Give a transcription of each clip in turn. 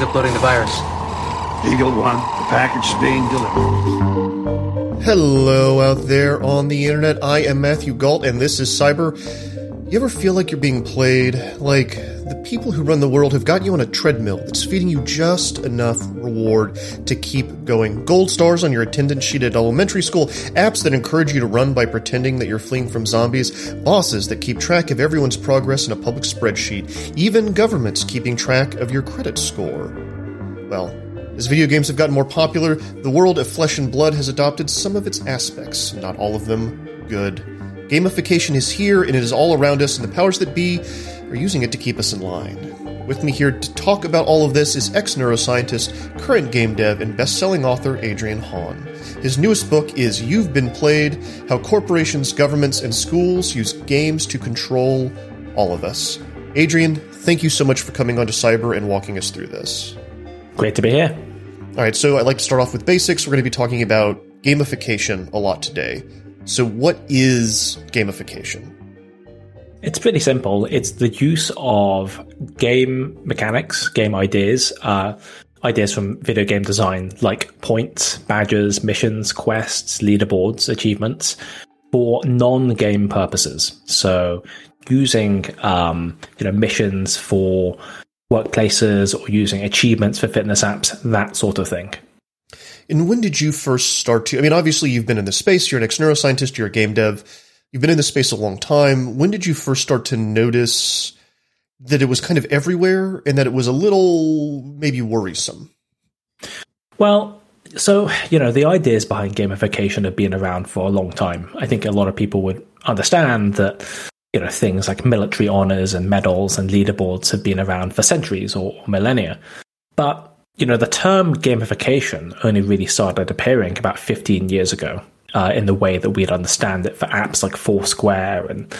uploading the virus. Eagle 1, the package is being delivered. Hello out there on the internet. I am Matthew Gault, and this is Cyber. You ever feel like you're being played? Like the people who run the world have got you on a treadmill that's feeding you just enough reward to keep going. Gold stars on your attendance sheet at elementary school, apps that encourage you to run by pretending that you're fleeing from zombies, bosses that keep track of everyone's progress in a public spreadsheet, even governments keeping track of your credit score. Well, as video games have gotten more popular, the world of Flesh and Blood has adopted some of its aspects, not all of them good. Gamification is here, and it is all around us, and the powers that be are using it to keep us in line. With me here to talk about all of this is ex-neuroscientist, current game dev, and best-selling author Adrian Hahn. His newest book is You've Been Played: How Corporations, Governments, and Schools Use Games to Control All of Us. Adrian, thank you so much for coming onto Cyber and walking us through this. Great to be here. All right, so I'd like to start off with basics. We're going to be talking about gamification a lot today. So what is gamification? It's pretty simple. It's the use of game mechanics, game ideas, ideas from video game design, like points, badges, missions, quests, leaderboards, achievements, for non-game purposes. So using missions for workplaces or using achievements for fitness apps, that sort of thing. And when did you first start to... I mean, obviously you've been in this space, you're an ex-neuroscientist, you're a game dev, you've been in this space a long time. When did you first start to notice that it was kind of everywhere and that it was a little maybe worrisome? Well, so, the ideas behind gamification have been around for a long time. I think a lot of people would understand that, things like military honors and medals and leaderboards have been around for centuries or millennia. But the term gamification only really started appearing about 15 years ago in the way that we'd understand it for apps like Foursquare and,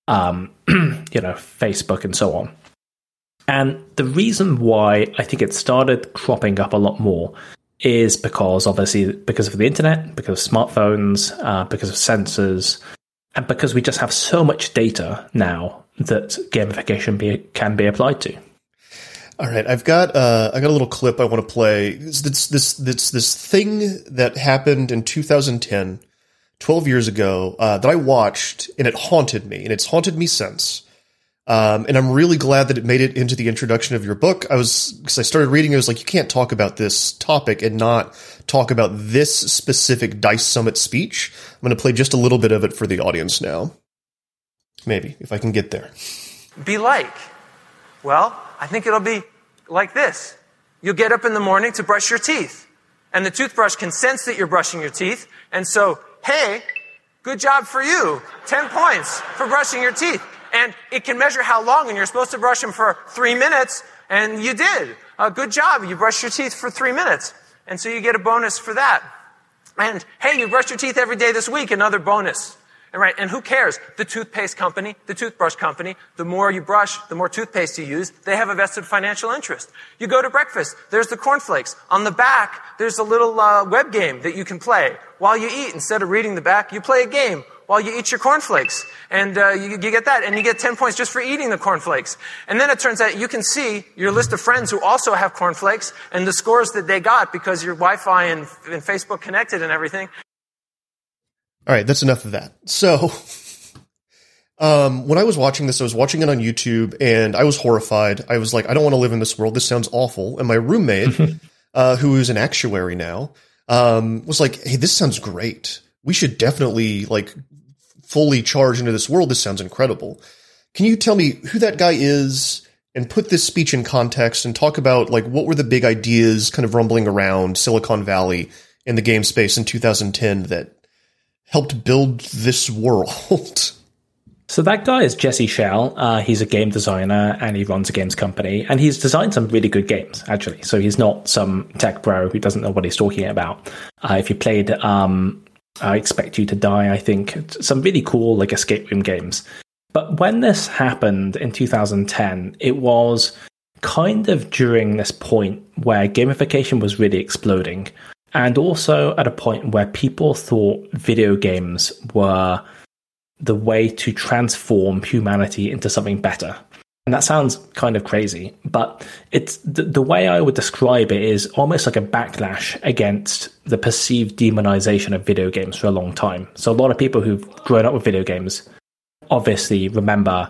Facebook and so on. And the reason why I think it started cropping up a lot more is because of the internet, because of smartphones, because of sensors, and because we just have so much data now that gamification can be applied to. All right, I got a little clip I want to play. It's this thing that happened in 2010, 12 years ago, that I watched, and it haunted me, and it's haunted me since. And I'm really glad that it made it into the introduction of your book. Because I started reading, I was like, you can't talk about this topic and not talk about this specific DICE Summit speech. I'm going to play just a little bit of it for the audience now. Maybe, if I can get there. Be like. Well, I think it'll be like this. You'll get up in the morning to brush your teeth, and the toothbrush can sense that you're brushing your teeth, and so, hey, good job for you. 10 points for brushing your teeth. And it can measure how long, and you're supposed to brush them for 3 minutes, and you did. Good job. You brushed your teeth for 3 minutes. And so you get a bonus for that. And, hey, you brushed your teeth every day this week, another bonus. And who cares? The toothpaste company, the toothbrush company, the more you brush, the more toothpaste you use, they have a vested financial interest. You go to breakfast, there's the cornflakes. On the back, there's a little web game that you can play. While you eat, instead of reading the back, you play a game while you eat your cornflakes. And you get that, and you get 10 points just for eating the cornflakes. And then it turns out you can see your list of friends who also have cornflakes and the scores that they got because your Wi-Fi and Facebook connected and everything. All right, that's enough of that. So, when I was watching this, I was watching it on YouTube, and I was horrified. I was like, I don't want to live in this world. This sounds awful. And my roommate, who is an actuary now, was like, hey, this sounds great. We should definitely, fully charge into this world. This sounds incredible. Can you tell me who that guy is and put this speech in context and talk about, what were the big ideas kind of rumbling around Silicon Valley in the game space in 2010 that helped build this world? So that guy is Jesse Schell. He's a game designer and he runs a games company, and he's designed some really good games, actually. So he's not some tech bro who doesn't know what he's talking about. If you played I Expect You to Die, I think, some really cool escape room games. But when this happened in 2010, it was kind of during this point where gamification was really exploding, and also at a point where people thought video games were the way to transform humanity into something better. And that sounds kind of crazy, but it's the way I would describe it is almost like a backlash against the perceived demonization of video games for a long time. So a lot of people who've grown up with video games obviously remember,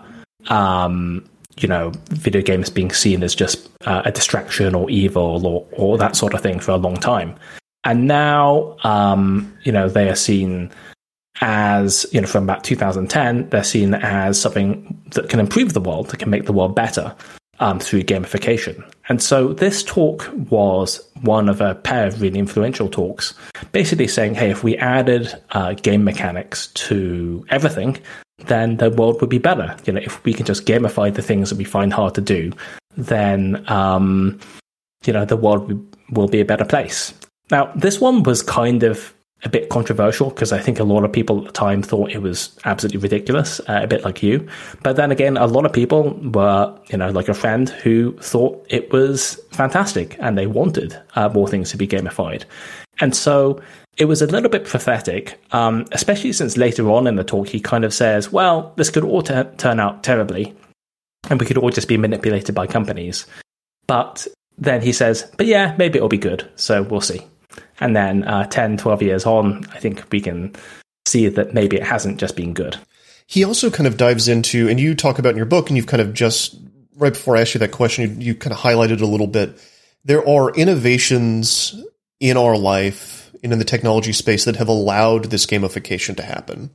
video games being seen as just a distraction or evil or that sort of thing for a long time. And now, they are seen as, from about 2010, they're seen as something that can improve the world, that can make the world better through gamification. And so this talk was one of a pair of really influential talks, basically saying, hey, if we added game mechanics to everything, then the world would be better. If we can just gamify the things that we find hard to do, then, the world will be a better place. Now, this one was kind of a bit controversial because I think a lot of people at the time thought it was absolutely ridiculous, a bit like you. But then again, a lot of people were, like a friend who thought it was fantastic and they wanted more things to be gamified. And so it was a little bit pathetic, especially since later on in the talk, he kind of says, well, this could all turn out terribly and we could all just be manipulated by companies. But then he says, but yeah, maybe it'll be good. So we'll see. And then 10, 12 years on, I think we can see that maybe it hasn't just been good. He also kind of dives into, and you talk about in your book, and you've kind of just, right before I asked you that question, you kind of highlighted a little bit. There are innovations in our life and in the technology space that have allowed this gamification to happen.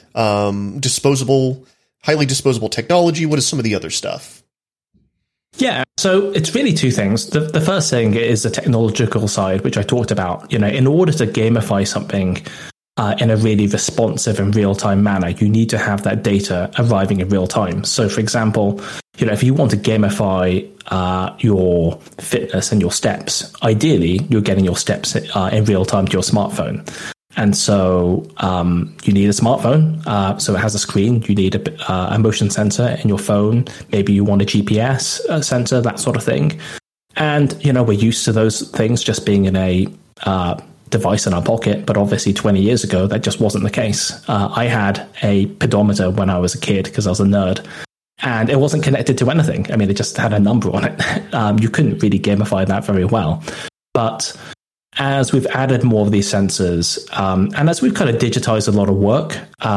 Highly disposable technology. What is some of the other stuff? Yeah, so it's really two things. The first thing is the technological side, which I talked about. In order to gamify something in a really responsive and real-time manner, you need to have that data arriving in real time. So, for example, if you want to gamify your fitness and your steps, ideally, you're getting your steps in real time to your smartphone. And so you need a smartphone, so it has a screen. You need a motion sensor in your phone. Maybe you want a GPS sensor, that sort of thing. And, we're used to those things just being in a device in our pocket. But obviously 20 years ago, that just wasn't the case. I had a pedometer when I was a kid because I was a nerd. And it wasn't connected to anything. I mean, it just had a number on it. You couldn't really gamify that very well. But as we've added more of these sensors, and as we've kind of digitized a lot of work,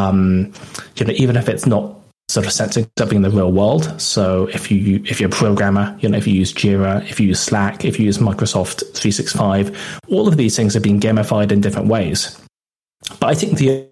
even if it's not sort of sensing something in the real world. So if you're a programmer, if you use Jira, if you use Slack, if you use Microsoft 365, all of these things are being gamified in different ways. But I think the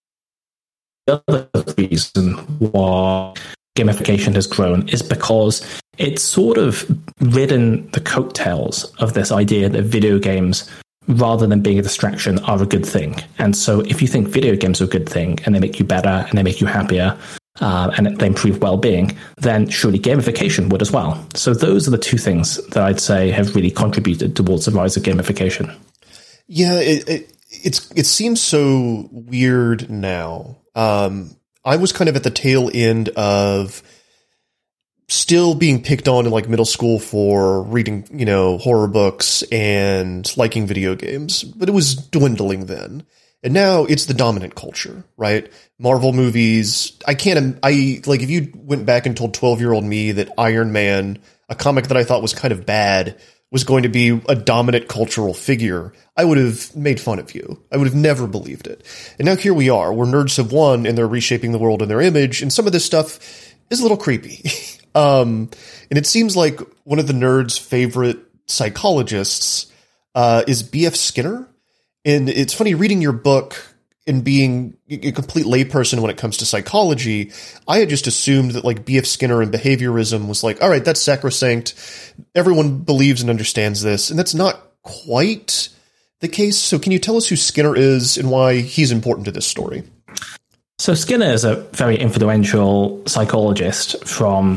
other reason why gamification has grown is because it's sort of ridden the coattails of this idea that video games, rather than being a distraction, are a good thing. And so if you think video games are a good thing and they make you better and they make you happier and they improve well-being, then surely gamification would as well. So those are the two things that I'd say have really contributed towards the rise of gamification. Yeah, it seems so weird now. I was kind of at the tail end of still being picked on in like middle school for reading, horror books and liking video games, but it was dwindling then. And now it's the dominant culture, right? Marvel movies. If you went back and told 12-year-old me that Iron Man, a comic that I thought was kind of bad, was going to be a dominant cultural figure, I would have made fun of you. I would have never believed it. And now here we are, where nerds have won and they're reshaping the world in their image. And some of this stuff is a little creepy. And it seems like one of the nerds' favorite psychologists is B.F. Skinner. And it's funny reading your book and being a complete layperson when it comes to psychology. I had just assumed that like B.F. Skinner and behaviorism was like, all right, that's sacrosanct. Everyone believes and understands this. And that's not quite the case. So can you tell us who Skinner is and why he's important to this story? So Skinner is a very influential psychologist from,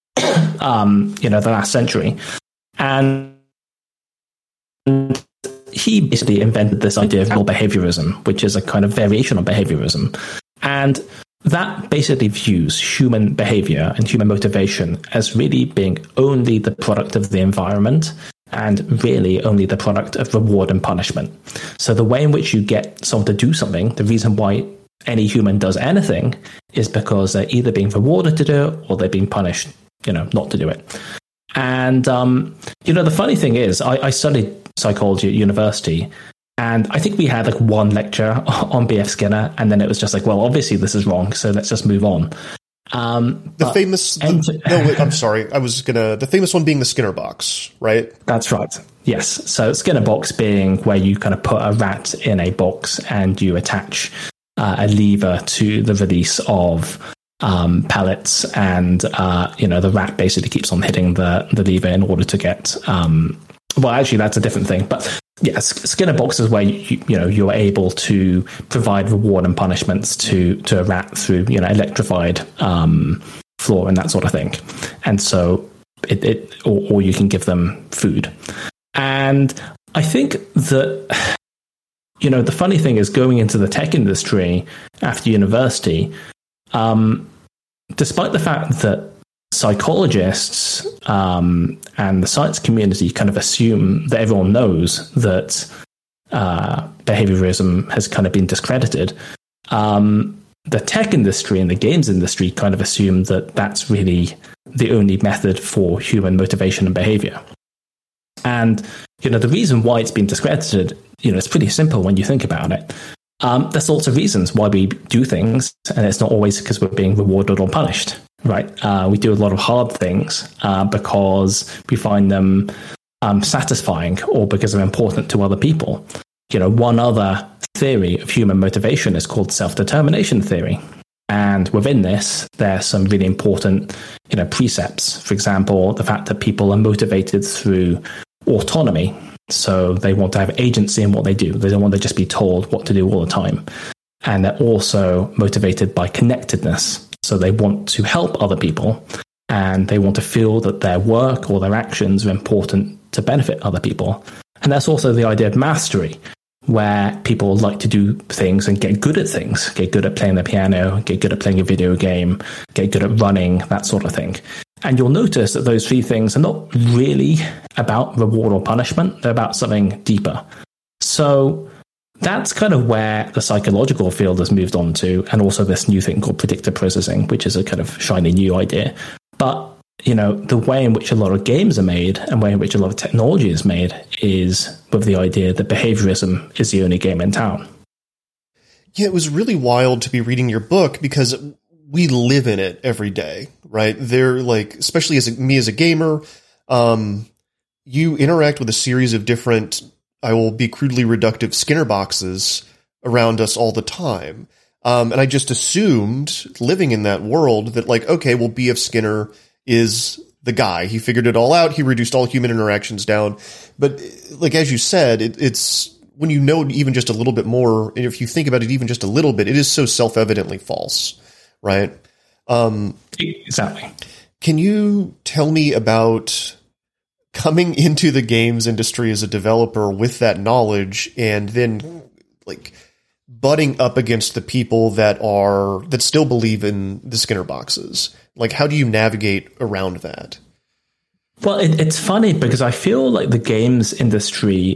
the last century. And he basically invented this idea of behaviorism, which is a kind of variation on behaviorism. And that basically views human behavior and human motivation as really being only the product of the environment and really only the product of reward and punishment. So the way in which you get someone to do something, the reason why any human does anything, is because they're either being rewarded to do it or they're being punished not to do it. And, the funny thing is, I studied psychology at university, and I think we had like one lecture on B.F. Skinner, and then it was just like, well, obviously this is wrong, so let's just move on. The famous one being the Skinner box, right? That's right. Yes. So Skinner box being where you kind of put a rat in a box and you attach a lever to the release of pellets, and the rat basically keeps on hitting the lever in order to get. Well, actually, that's a different thing, but. Yes, Skinner box is where you're able to provide reward and punishments to a rat through electrified floor and that sort of thing, and so or you can give them food. And I think that the funny thing is, going into the tech industry after university, despite the fact that psychologists and the science community kind of assume that everyone knows that behaviorism has kind of been discredited, the tech industry and the games industry kind of assume that that's really the only method for human motivation and behavior. And the reason why it's been discredited, it's pretty simple when you think about it. There's lots of reasons why we do things, and it's not always because we're being rewarded or punished. Right. We do a lot of hard things because we find them satisfying, or because they're important to other people. One other theory of human motivation is called self-determination theory. And within this, there's some really important, precepts. For example, the fact that people are motivated through autonomy. So they want to have agency in what they do. They don't want to just be told what to do all the time. And they're also motivated by connectedness. So they want to help other people, and they want to feel that their work or their actions are important to benefit other people. And that's also the idea of mastery, where people like to do things and get good at things, get good at playing the piano, get good at playing a video game, get good at running, that sort of thing. And you'll notice that those three things are not really about reward or punishment. They're about something deeper. So that's kind of where the psychological field has moved on to, and also this new thing called predictive processing, which is a kind of shiny new idea. But, the way in which a lot of games are made and the way in which a lot of technology is made is with the idea that behaviorism is the only game in town. Yeah, it was really wild to be reading your book because we live in it every day, right? They're like, especially me as a gamer, you interact with a series of different, I will be crudely reductive, Skinner boxes around us all the time. And I just assumed, living in that world, that like, okay, well, B.F. Skinner is the guy. He figured it all out. He reduced all human interactions down. But like, as you said, it's when you know even just a little bit more, and if you think about it even just a little bit, it is so self-evidently false, right? Exactly. Can you tell me about coming into the games industry as a developer with that knowledge, and then like butting up against the people that still believe in the Skinner boxes? Like, how do you navigate around that? Well, it's funny because I feel like the games industry,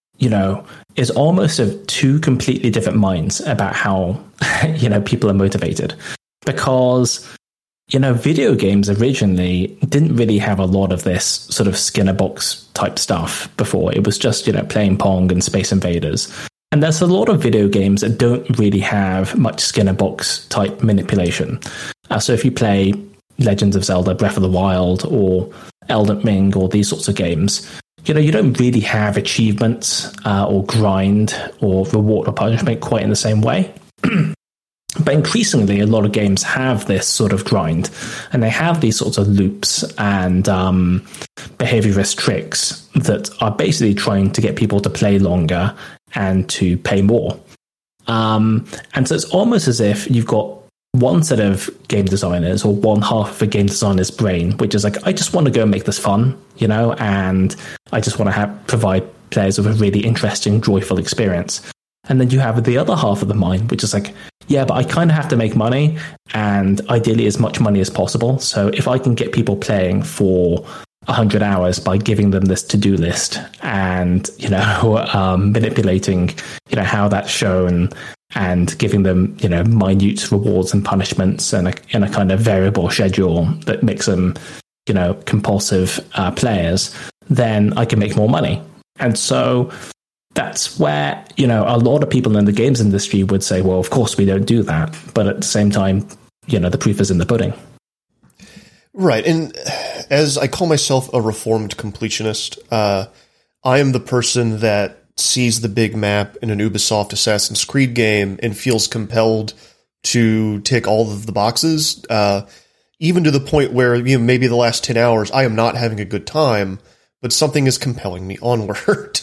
is almost of two completely different minds about how, people are motivated. Because, video games originally didn't really have a lot of this sort of Skinner box type stuff before. It was just, playing Pong and Space Invaders. And there's a lot of video games that don't really have much Skinner box type manipulation. So if you play Legends of Zelda Breath of the Wild or Elden Ring or these sorts of games, you don't really have achievements or grind or reward or punishment quite in the same way. But increasingly, a lot of games have this sort of grind, and they have these sorts of loops and behaviorist tricks that are basically trying to get people to play longer and to pay more. And so it's almost as if you've got one set of game designers, or one half of a game designer's brain, which is like, I just want to go and make this fun, and I just want to provide players with a really interesting, joyful experience. And then you have the other half of the mind, which is like, yeah, but I kind of have to make money, and ideally as much money as possible. So if I can get people playing for 100 hours by giving them this to-do list and, manipulating, how that's shown, and giving them, minute rewards and punishments and a kind of variable schedule that makes them, compulsive players, then I can make more money. And so that's where, a lot of people in the games industry would say, well, of course we don't do that. But at the same time, the proof is in the pudding. Right. And as I call myself a reformed completionist, I am the person that sees the big map in an Ubisoft Assassin's Creed game and feels compelled to tick all of the boxes, even to the point where maybe the last 10 hours I am not having a good time, but something is compelling me onward.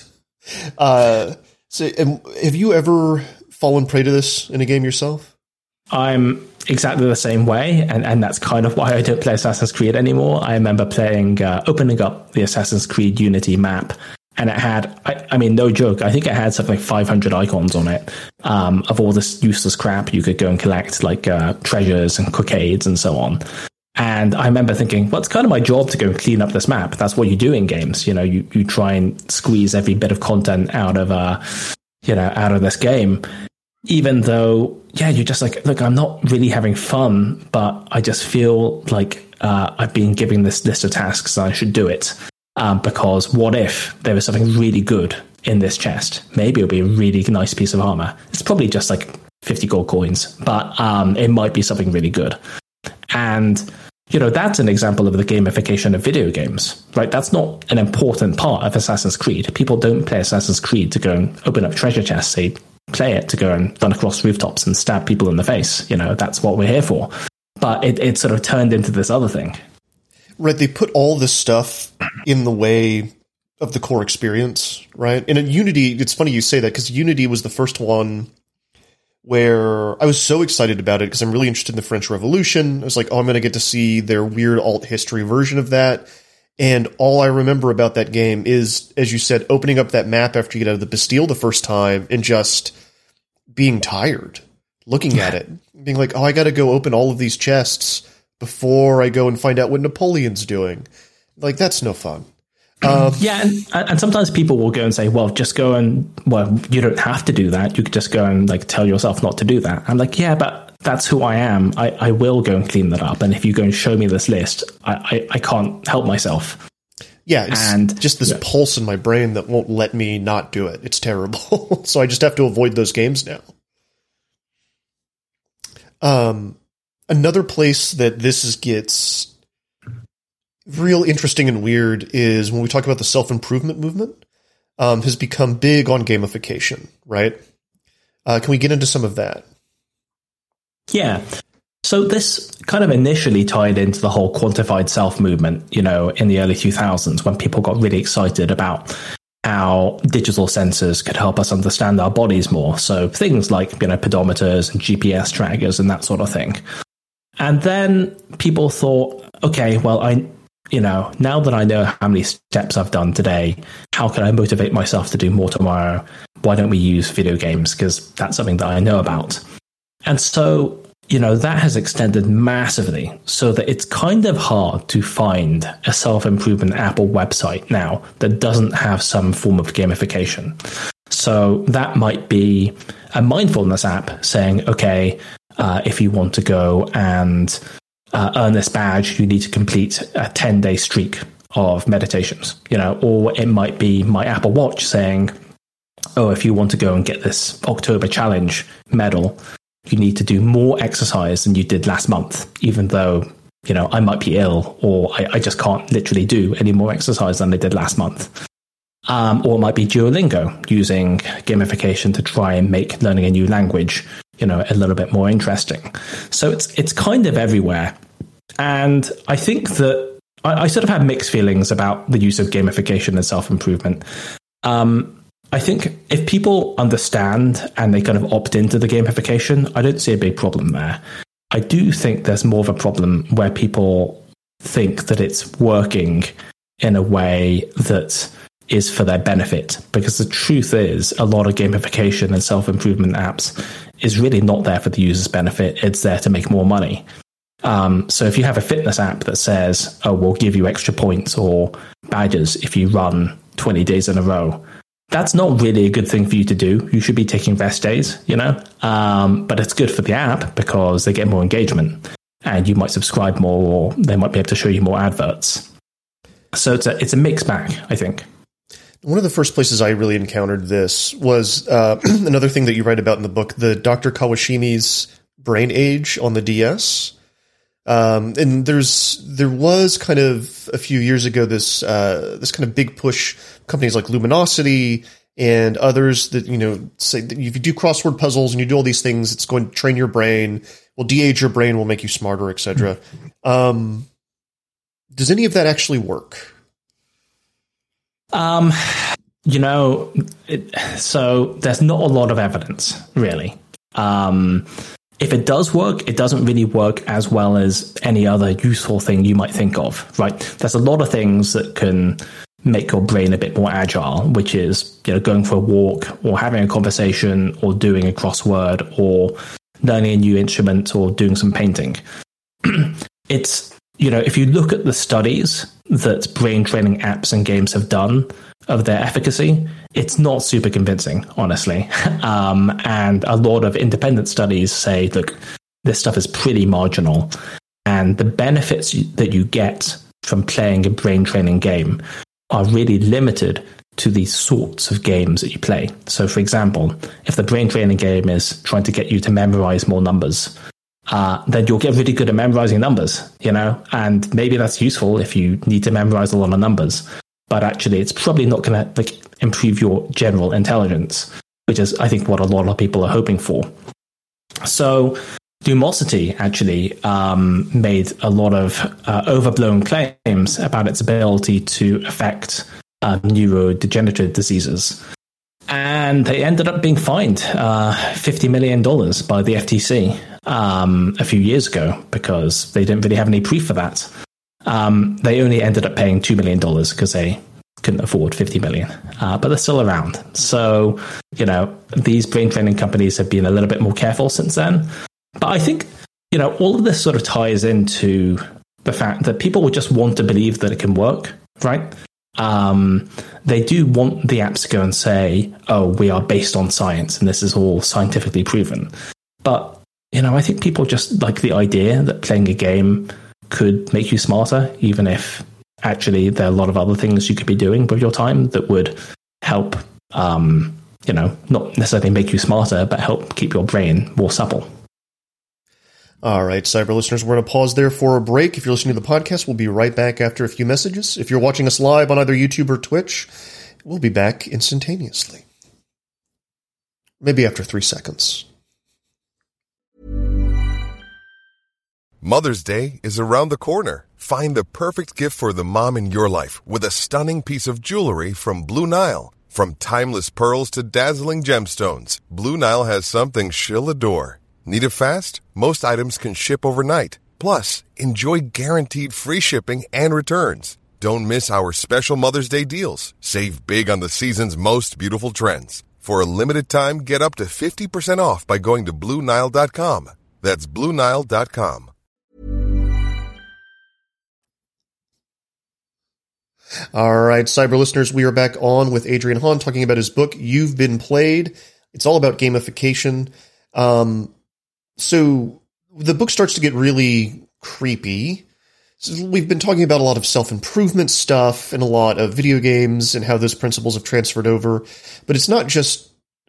So have you ever fallen prey to this in a game yourself? I'm exactly the same way, and that's kind of why I don't play Assassin's Creed anymore. I remember opening up the Assassin's Creed Unity map, and it had, I mean, no joke, I think it had something like 500 icons on it, of all this useless crap you could go and collect, like treasures and cockades and so on. And I remember thinking, well, it's kind of my job to go and clean up this map. That's what you do in games. You try and squeeze every bit of content out of this game, even though, you're just like, look, I'm not really having fun, but I just feel like I've been given this list of tasks and I should do it. Because what if there was something really good in this chest? Maybe it'll be a really nice piece of armor. It's probably just like 50 gold coins, but it might be something really good. And, that's an example of the gamification of video games, right? That's not an important part of Assassin's Creed. People don't play Assassin's Creed to go and open up treasure chests. They play it to go and run across rooftops and stab people in the face. That's what we're here for. But it sort of turned into this other thing. Right, they put all this stuff in the way of the core experience, right? And in Unity, it's funny you say that, because Unity was the first one where I was so excited about it because I'm really interested in the French Revolution. I was like, oh, I'm going to get to see their weird alt history version of that. And all I remember about that game is, as you said, opening up that map after you get out of the Bastille the first time and just being tired, looking at it, being like, oh, I got to go open all of these chests before I go and find out what Napoleon's doing. Like, that's no fun. And sometimes people will go and say, well, just go and, well, you don't have to do that. You could just go and tell yourself not to do that. I'm like, yeah, but that's who I am. I will go and clean that up. And if you go and show me this list, I can't help myself. Yeah, it's just this pulse in my brain that won't let me not do it. It's terrible. So I just have to avoid those games now. Another place that this gets real interesting and weird is when we talk about the self-improvement movement, has become big on gamification, right? Can we get into some of that? Yeah. So this kind of initially tied into the whole quantified self movement, in the early 2000s, when people got really excited about how digital sensors could help us understand our bodies more. So things like, pedometers and GPS trackers and that sort of thing. And then people thought, okay, well, now that I know how many steps I've done today, how can I motivate myself to do more tomorrow? Why don't we use video games? Because that's something that I know about. And so, that has extended massively so that it's kind of hard to find a self-improvement app or website now that doesn't have some form of gamification. So that might be a mindfulness app saying, okay, if you want to go and earn this badge, you need to complete a 10-day streak of meditations, or it might be my Apple Watch saying, oh, if you want to go and get this October challenge medal, you need to do more exercise than you did last month, even though, I might be ill or I just can't literally do any more exercise than I did last month. Or it might be Duolingo, using gamification to try and make learning a new language, a little bit more interesting. So it's kind of everywhere. And I think that I sort of have mixed feelings about the use of gamification and self-improvement. I think if people understand and they kind of opt into the gamification, I don't see a big problem there. I do think there's more of a problem where people think that it's working in a way that is for their benefit. Because the truth is, a lot of gamification and self-improvement apps is really not there for the user's benefit. It's there to make more money. So if you have a fitness app that says, oh, we'll give you extra points or badges if you run 20 days in a row, that's not really a good thing for you to do. You should be taking rest days, but it's good for the app because they get more engagement. and you might subscribe more, or they might be able to show you more adverts. So it's a mixed bag, I think. One of the first places I really encountered this was another thing that you write about in the book, the Dr. Kawashimi's Brain Age on the DS. And there was kind of a few years ago this kind of big push, companies like Luminosity and others that, say that if you do crossword puzzles and you do all these things, it's going to train your brain, will de-age your brain, will make you smarter, etc. Does any of that actually work? So there's not a lot of evidence, really. If it does work, it doesn't really work as well as any other useful thing you might think of, right? There's a lot of things that can make your brain a bit more agile, which is, going for a walk or having a conversation or doing a crossword or learning a new instrument or doing some painting. It's, if you look at the studies that brain training apps and games have done of their efficacy, it's not super convincing, honestly. And a lot of independent studies say, look, this stuff is pretty marginal. And the benefits that you get from playing a brain training game are really limited to these sorts of games that you play. So, for example, if the brain training game is trying to get you to memorize more numbers, then you'll get really good at memorizing numbers, and maybe that's useful if you need to memorize a lot of numbers. But actually, it's probably not going to improve your general intelligence, which is, I think, what a lot of people are hoping for. So Lumosity actually made a lot of overblown claims about its ability to affect neurodegenerative diseases. And they ended up being fined $50 million by the FTC a few years ago because they didn't really have any proof for that. They only ended up paying $2 million because they couldn't afford $50 million, but they're still around. So, these brain training companies have been a little bit more careful since then. But I think, all of this sort of ties into the fact that people would just want to believe that it can work, right? They do want the apps to go and say, oh, we are based on science and this is all scientifically proven. But, I think people just like the idea that playing a game could make you smarter, even if actually there are a lot of other things you could be doing with your time that would help, not necessarily make you smarter, but help keep your brain more supple. All right, cyber listeners, we're going to pause there for a break. If you're listening to the podcast, we'll be right back after a few messages. If you're watching us live on either YouTube or Twitch, we'll be back instantaneously. Maybe after 3 seconds. Mother's Day is around the corner. Find the perfect gift for the mom in your life with a stunning piece of jewelry from Blue Nile. From timeless pearls to dazzling gemstones, Blue Nile has something she'll adore. Need it fast? Most items can ship overnight. Plus, enjoy guaranteed free shipping and returns. Don't miss our special Mother's Day deals. Save big on the season's most beautiful trends. For a limited time, get up to 50% off by going to BlueNile.com. That's BlueNile.com. All right, cyber listeners, we are back on with Adrian Hahn talking about his book, You've Been Played. It's all about gamification. So the book starts to get really creepy. So we've been talking about a lot of self-improvement stuff and a lot of video games and how those principles have transferred over. But it's not just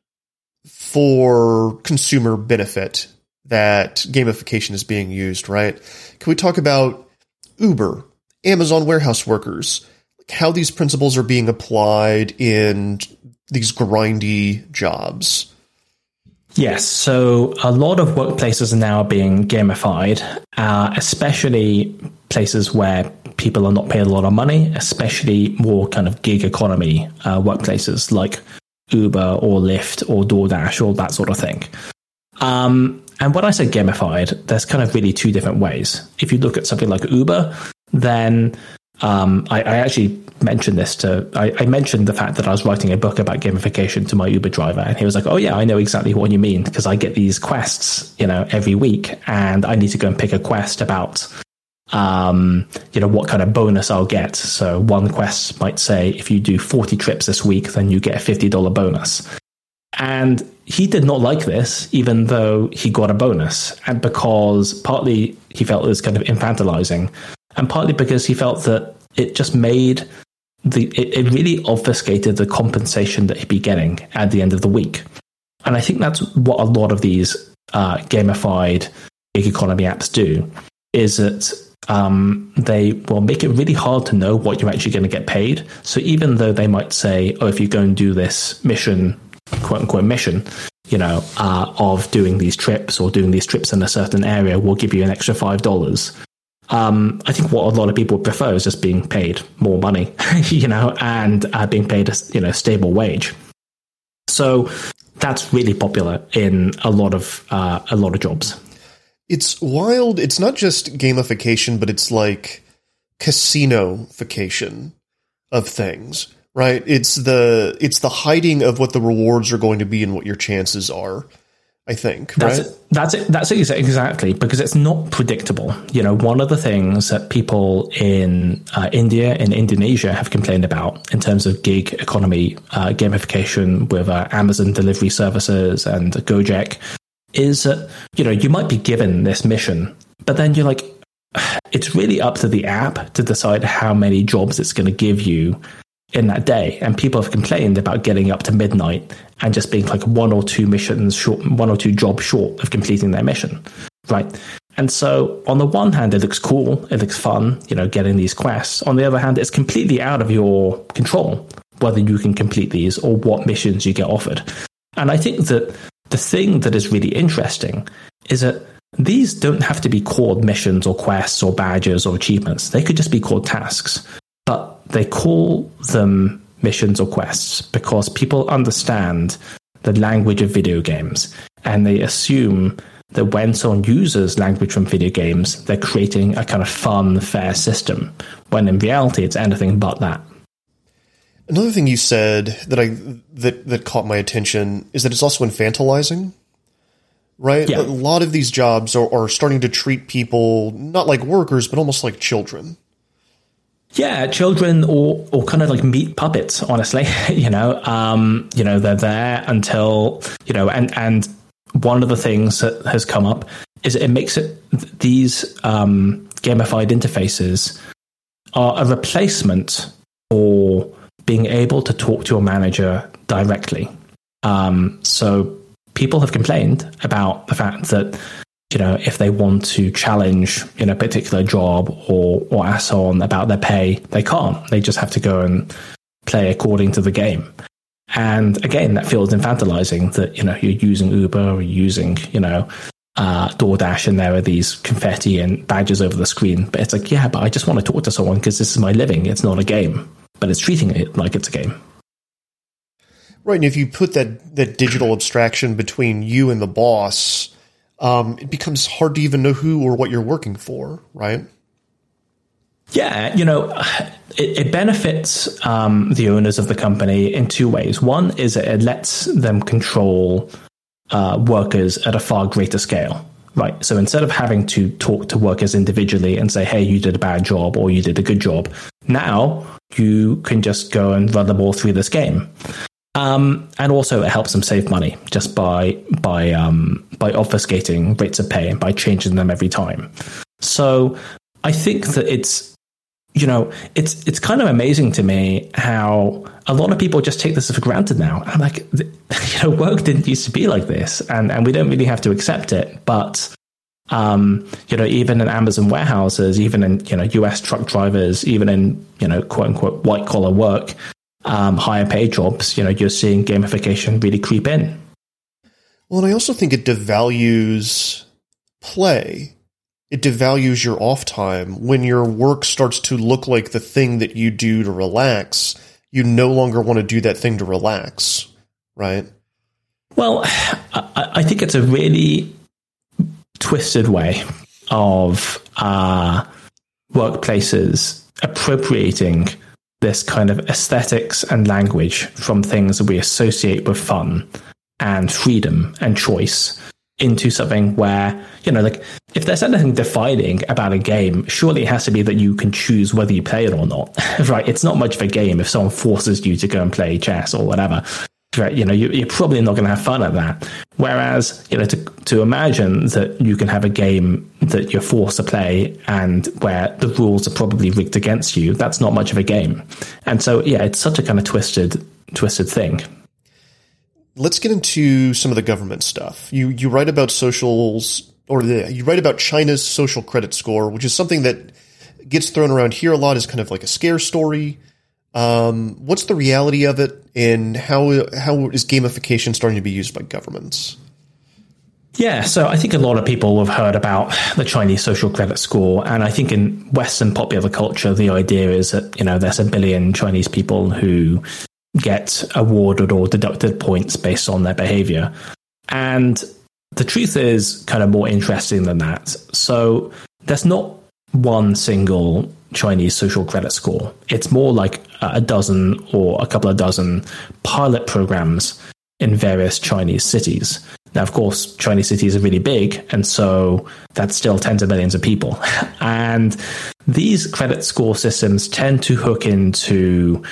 for consumer benefit that gamification is being used, right? Can we talk about Uber, Amazon warehouse workers, how these principles are being applied in these grindy jobs? Yes, so a lot of workplaces are now being gamified, especially places where people are not paid a lot of money, especially more kind of gig economy workplaces like Uber or Lyft or DoorDash, all that sort of thing. And when I say gamified, there's kind of really two different ways. If you look at something like Uber, then I actually mentioned this I mentioned the fact that I was writing a book about gamification to my Uber driver, and he was like, oh yeah, I know exactly what you mean, because I get these quests, every week, and I need to go and pick a quest about, what kind of bonus I'll get. So one quest might say, if you do 40 trips this week, then you get a $50 bonus. And he did not like this, even though he got a bonus. And because partly he felt it was kind of infantilizing, and partly because he felt that it just made it really obfuscated the compensation that he'd be getting at the end of the week. And I think that's what a lot of these gamified gig economy apps do, is that they will make it really hard to know what you're actually going to get paid. So even though they might say, oh, if you go and do this mission, quote unquote mission, of doing these trips or doing these trips in a certain area, we'll give you an extra $5. I think what a lot of people prefer is just being paid more money, and being paid a stable wage. So that's really popular in a lot of jobs. It's wild. It's not just gamification, but it's like casino-fication of things, right? It's the hiding of what the rewards are going to be and what your chances are, I think, right? That's it exactly, because it's not predictable. One of the things that people in India and Indonesia have complained about in terms of gig economy gamification with Amazon delivery services and Gojek is that, you might be given this mission, but then you're like, it's really up to the app to decide how many jobs it's going to give you in that day. And people have complained about getting up to midnight and just being like one or two jobs short of completing their mission, right? And so on the one hand, it looks cool, it looks fun, getting these quests. On the other hand, it's completely out of your control whether you can complete these or what missions you get offered. And I think that the thing that is really interesting is that these don't have to be called missions or quests or badges or achievements. They could just be called tasks. But they call them missions or quests because people understand the language of video games, and they assume that when someone uses language from video games, they're creating a kind of fun, fair system, when in reality it's anything but that. Another thing you said that caught my attention is that it's also infantilizing, right? Yeah. A lot of these jobs are starting to treat people not like workers, but almost like children. Yeah, children or kind of like meat puppets, honestly. They're there until, and one of the things that has come up is it makes these gamified interfaces are a replacement for being able to talk to your manager directly. So people have complained about the fact that, if they want to challenge a particular job or ask someone about their pay, they can't. They just have to go and play according to the game. And again, that feels infantilizing that, you're using Uber or using, DoorDash, and there are these confetti and badges over the screen. But it's like, yeah, but I just want to talk to someone because this is my living. It's not a game, but it's treating it like it's a game. Right. And if you put that digital abstraction between you and the boss, it becomes hard to even know who or what you're working for, right? Yeah, it benefits the owners of the company in two ways. One is that it lets them control workers at a far greater scale, right? So instead of having to talk to workers individually and say, hey, you did a bad job or you did a good job, now you can just go and run them all through this game. And also it helps them save money just by obfuscating rates of pay and by changing them every time. So I think that it's kind of amazing to me how a lot of people just take this for granted now. I'm like, work didn't used to be like this, and we don't really have to accept it. But even in Amazon warehouses, even in US truck drivers, even in quote unquote white collar work, higher paid jobs, you're seeing gamification really creep in. Well, and I also think it devalues play. It devalues your off time. When your work starts to look like the thing that you do to relax, you no longer want to do that thing to relax, right? Well, I think it's a really twisted way of workplaces appropriating this kind of aesthetics and language from things that we associate with fun and freedom and choice into something where, if there's anything defining about a game, surely it has to be that you can choose whether you play it or not, right? It's not much of a game if someone forces you to go and play chess or whatever. you're probably not going to have fun at that. Whereas, to imagine that you can have a game that you're forced to play and where the rules are probably rigged against you, that's not much of a game. And so, yeah, it's such a kind of twisted thing. Let's get into some of the government stuff. You write about you write about China's social credit score, which is something that gets thrown around here a lot as kind of like a scare story. What's the reality of it, and how is gamification starting to be used by governments? Yeah, so I think a lot of people have heard about the Chinese social credit score, and I think in Western popular culture, the idea is that, there's 1 billion Chinese people who get awarded or deducted points based on their behavior. And the truth is kind of more interesting than that. So there's not one single Chinese social credit score. It's more like a dozen or a couple of dozen pilot programs in various Chinese cities. Now, of course, Chinese cities are really big, and so that's still tens of millions of people. And these credit score systems tend to hook into,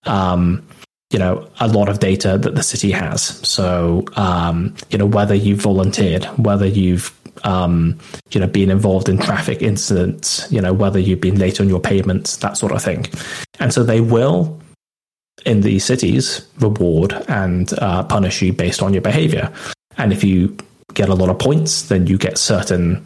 a lot of data that the city has. So, whether you've volunteered, whether you've been involved in traffic incidents, whether you've been late on your payments, that sort of thing. And so they will, in these cities, reward and punish you based on your behavior. And if you get a lot of points, then you get certain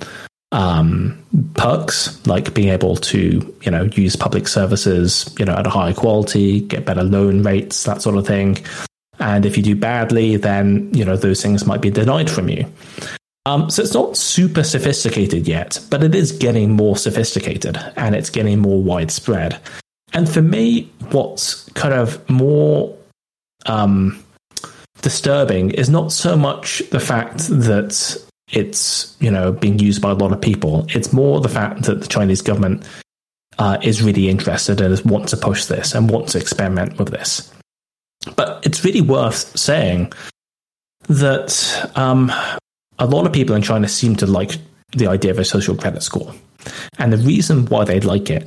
perks, like being able to, use public services, at a higher quality, get better loan rates, that sort of thing. And if you do badly, then, those things might be denied from you. So it's not super sophisticated yet, but it is getting more sophisticated and it's getting more widespread. And for me, what's kind of more disturbing is not so much the fact that it's, being used by a lot of people. It's more the fact that the Chinese government is really interested and wants to push this and wants to experiment with this. But it's really worth saying that a lot of people in China seem to like the idea of a social credit score. And the reason why they like it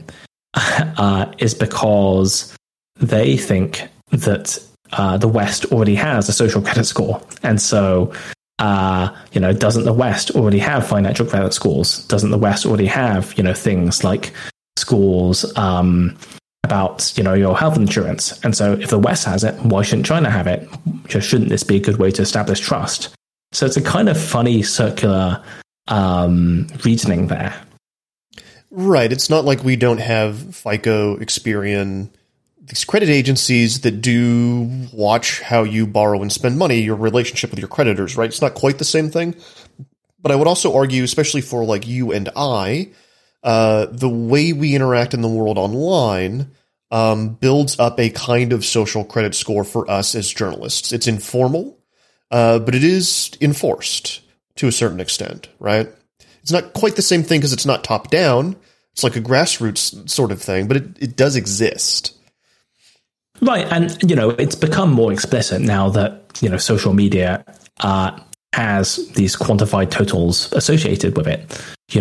is because they think that the West already has a social credit score. And so, doesn't the West already have financial credit scores? Doesn't the West already have, things like scores about, your health insurance? And so if the West has it, why shouldn't China have it? Shouldn't this be a good way to establish trust? So it's a kind of funny circular reasoning there. Right. It's not like we don't have FICO, Experian, these credit agencies that do watch how you borrow and spend money, your relationship with your creditors, right? It's not quite the same thing. But I would also argue, especially for like you and I, the way we interact in the world online builds up a kind of social credit score for us as journalists. It's informal, but it is enforced to a certain extent, right? It's not quite the same thing because it's not top down. It's like a grassroots sort of thing, but it does exist. Right. And, it's become more explicit now that, social media has these quantified totals associated with it.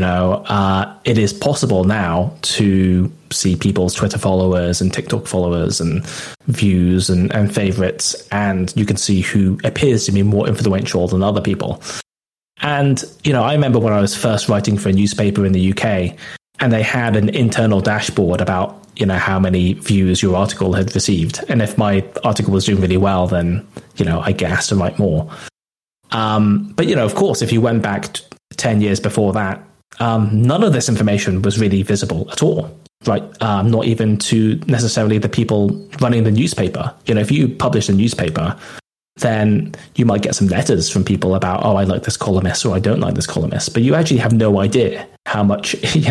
It is possible now to see people's Twitter followers and TikTok followers and views and favorites, and you can see who appears to be more influential than other people. And, I remember when I was first writing for a newspaper in the UK, and they had an internal dashboard about, how many views your article had received. And if my article was doing really well, then, I get asked to write more. But, of course, if you went back 10 years before that, none of this information was really visible at all, right? Not even to necessarily the people running the newspaper. If you publish a newspaper, then you might get some letters from people about, oh, I like this columnist or I don't like this columnist. But you actually have no idea how much,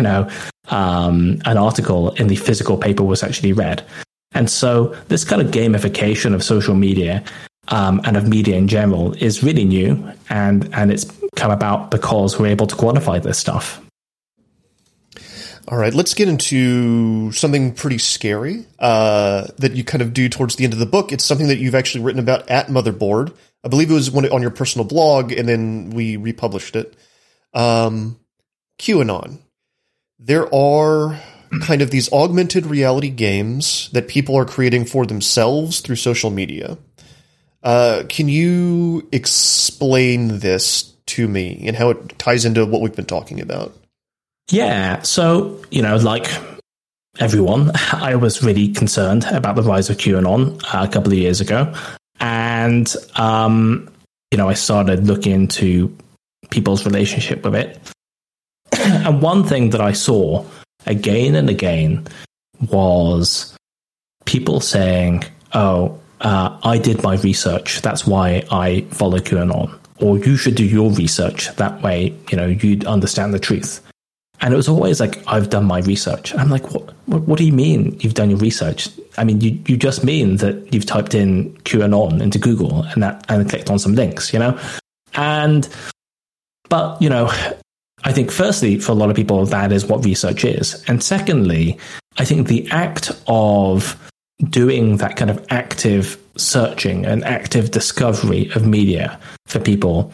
an article in the physical paper was actually read. And so this kind of gamification of social media and of media in general is really new. And it's come about because we're able to quantify this stuff. All right, let's get into something pretty scary that you kind of do towards the end of the book. It's something that you've actually written about at Motherboard. I believe it was on your personal blog, and then we republished it. QAnon. There are kind of these augmented reality games that people are creating for themselves through social media. Can you explain this to me and how it ties into what we've been talking about? Yeah. So, like everyone, I was really concerned about the rise of QAnon a couple of years ago. And, I started looking into people's relationship with it. And one thing that I saw again and again was people saying, I did my research, that's why I follow QAnon. Or you should do your research, that way, you'd understand the truth. And it was always like, I've done my research. I'm like, what do you mean you've done your research? I mean, you just mean that you've typed in QAnon into Google and clicked on some links, But, I think firstly, for a lot of people, that is what research is. And secondly, I think the act of doing that kind of active searching and active discovery of media for people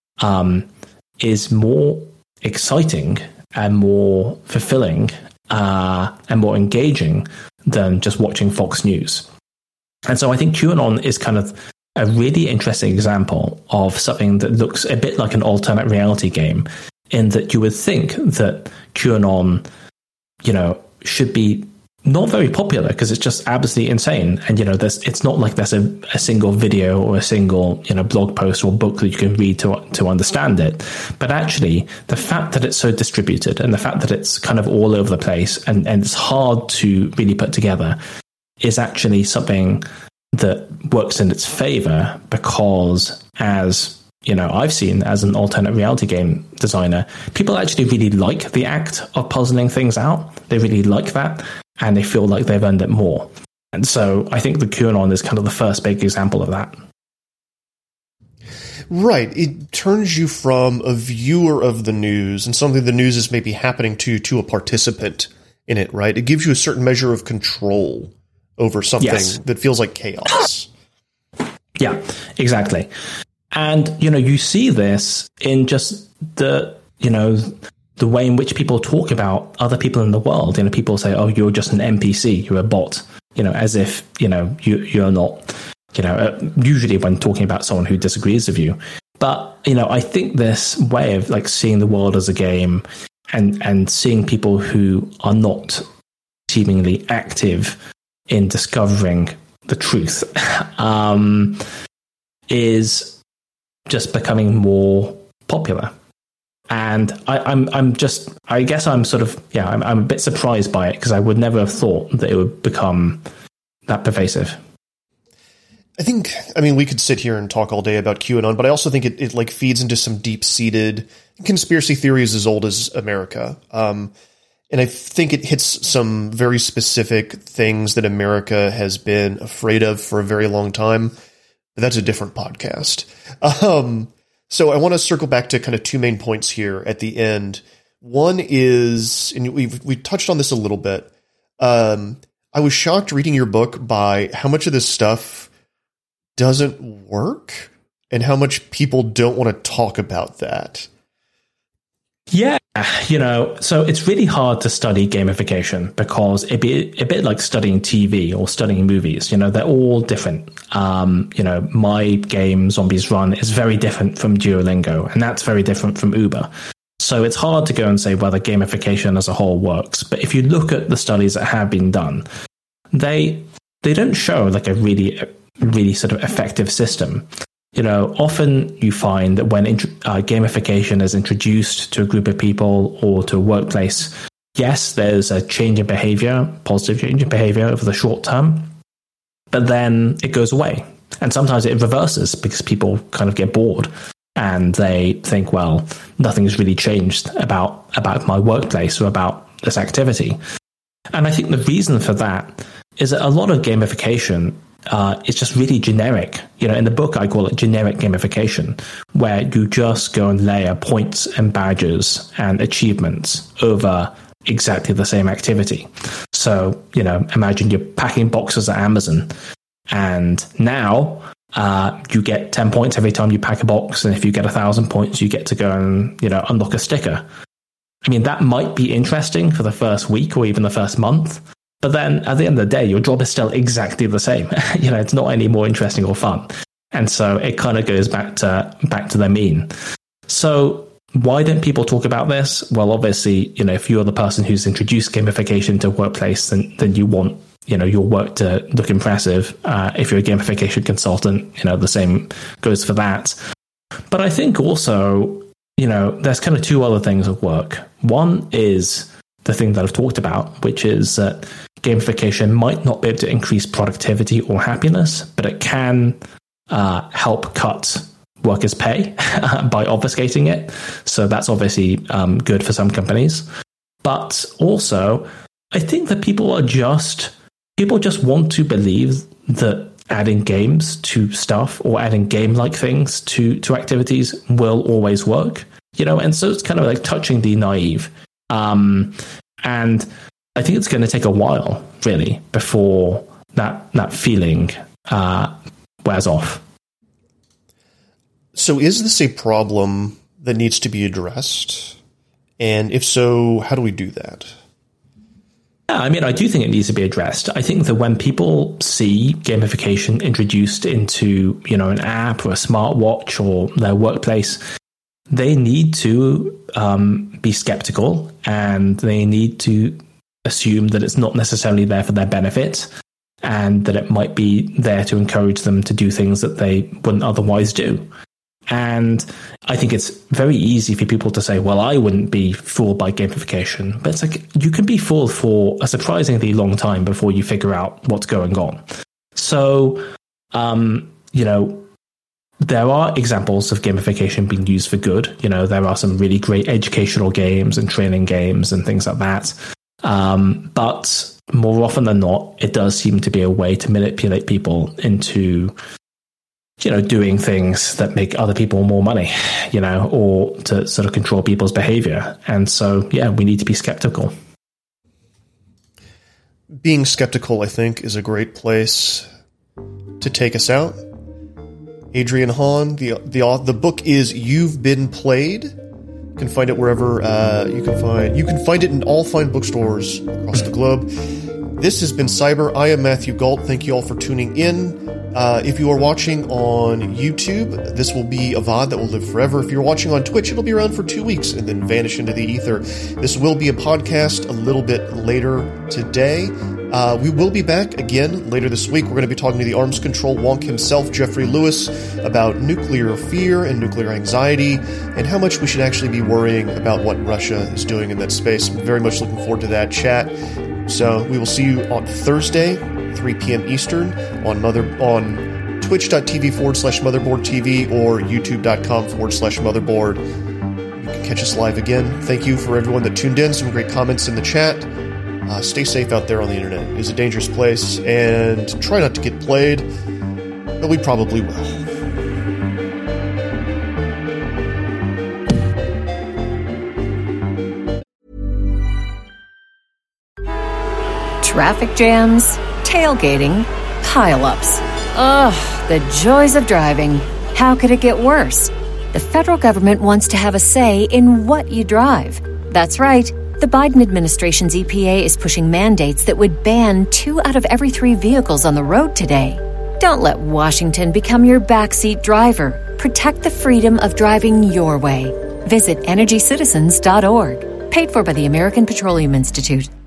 is more exciting and more fulfilling and more engaging than just watching Fox News. And so I think QAnon is kind of a really interesting example of something that looks a bit like an alternate reality game, in that you would think that QAnon, should be not very popular because it's just absolutely insane. And, it's not like there's a single video or a single, blog post or book that you can read to understand it. But actually, the fact that it's so distributed and the fact that it's kind of all over the place and it's hard to really put together is actually something that works in its favor, because as I've seen as an alternate reality game designer, people actually really like the act of puzzling things out. They really like that, and they feel like they've earned it more. And so I think the QAnon is kind of the first big example of that. Right. It turns you from a viewer of the news and something the news is maybe happening to a participant in it, right? It gives you a certain measure of control over something that feels like chaos. Yeah, exactly. And, you see this in just the way in which people talk about other people in the world. People say, oh, you're just an NPC, you're a bot, as if, you're not, usually when talking about someone who disagrees with you. But, I think this way of like seeing the world as a game and seeing people who are not seemingly active in discovering the truth is just becoming more popular. And I'm a bit surprised by it, because I would never have thought that it would become that pervasive. We could sit here and talk all day about QAnon, but I also think it like feeds into some deep-seated conspiracy theories as old as America. And I think it hits some very specific things that America has been afraid of for a very long time. But that's a different podcast. So I want to circle back to kind of two main points here at the end. One is, and we've touched on this a little bit. I was shocked reading your book by how much of this stuff doesn't work and how much people don't want to talk about that. Yeah, so it's really hard to study gamification because it'd be a bit like studying TV or studying movies. They're all different. My game, Zombies Run, is very different from Duolingo, and that's very different from Uber. So it's hard to go and say whether gamification as a whole works. But if you look at the studies that have been done, they don't show like a really sort of effective system. Often you find that when gamification is introduced to a group of people or to a workplace, yes, there's a change in behavior, positive change in behavior over the short term, but then it goes away. And sometimes it reverses because people kind of get bored and they think, well, nothing's really changed about my workplace or about this activity. And I think the reason for that is that a lot of gamification it's just really generic. In the book, I call it generic gamification, where you just go and layer points and badges and achievements over exactly the same activity. So, imagine you're packing boxes at Amazon, and now you get 10 points every time you pack a box. And if you get 1,000 points, you get to go and, unlock a sticker. That might be interesting for the first week or even the first month. But then at the end of the day, your job is still exactly the same. It's not any more interesting or fun. And so it kind of goes back to the mean. So why don't people talk about this? Well, obviously, if you're the person who's introduced gamification to a workplace, then you want, your work to look impressive. If you're a gamification consultant, the same goes for that. But I think also, there's kind of two other things at work. One is the thing that I've talked about, which is that gamification might not be able to increase productivity or happiness, but it can help cut workers' pay by obfuscating it. So that's obviously good for some companies. But also, I think that people just want to believe that adding games to stuff or adding game-like things to activities will always work. And so it's kind of like touching the naive. And I think it's going to take a while, really, before that feeling wears off. So is this a problem that needs to be addressed? And if so, how do we do that? Yeah, I do think it needs to be addressed. I think that when people see gamification introduced into, an app or a smartwatch or their workplace, they need to be skeptical, and they need to assume that it's not necessarily there for their benefit, and that it might be there to encourage them to do things that they wouldn't otherwise do. And I think it's very easy for people to say, well, I wouldn't be fooled by gamification. But it's like, you can be fooled for a surprisingly long time before you figure out what's going on. So, there are examples of gamification being used for good. There are some really great educational games and training games and things like that. But more often than not, it does seem to be a way to manipulate people into, doing things that make other people more money, or to sort of control people's behavior. And so, we need to be skeptical. Being skeptical, I think, is a great place to take us out. Adrian Hahn, the book is You've Been Played. You can find it wherever you can find it in all fine bookstores across the globe. This has been Cyber. I am Matthew Gault. Thank you all for tuning in. If you are watching on YouTube, this will be a VOD that will live forever. If you're watching on Twitch, it'll be around for 2 weeks and then vanish into the ether. This will be a podcast a little bit later today. We will be back again later this week. We're going to be talking to the arms control wonk himself, Jeffrey Lewis, about nuclear fear and nuclear anxiety and how much we should actually be worrying about what Russia is doing in that space. I'm very much looking forward to that chat. So we will see you on Thursday, 3 p.m. Eastern, on twitch.tv/motherboard.tv or youtube.com/motherboard. You can catch us live again. Thank you for everyone that tuned in. Some great comments in the chat. Stay safe out there on the internet. It is a dangerous place, and try not to get played, but we probably will. Traffic jams, tailgating, pile-ups. Ugh, the joys of driving. How could it get worse? The federal government wants to have a say in what you drive. That's right. The Biden administration's EPA is pushing mandates that would ban 2 out of every 3 vehicles on the road today. Don't let Washington become your backseat driver. Protect the freedom of driving your way. Visit EnergyCitizens.org. Paid for by the American Petroleum Institute.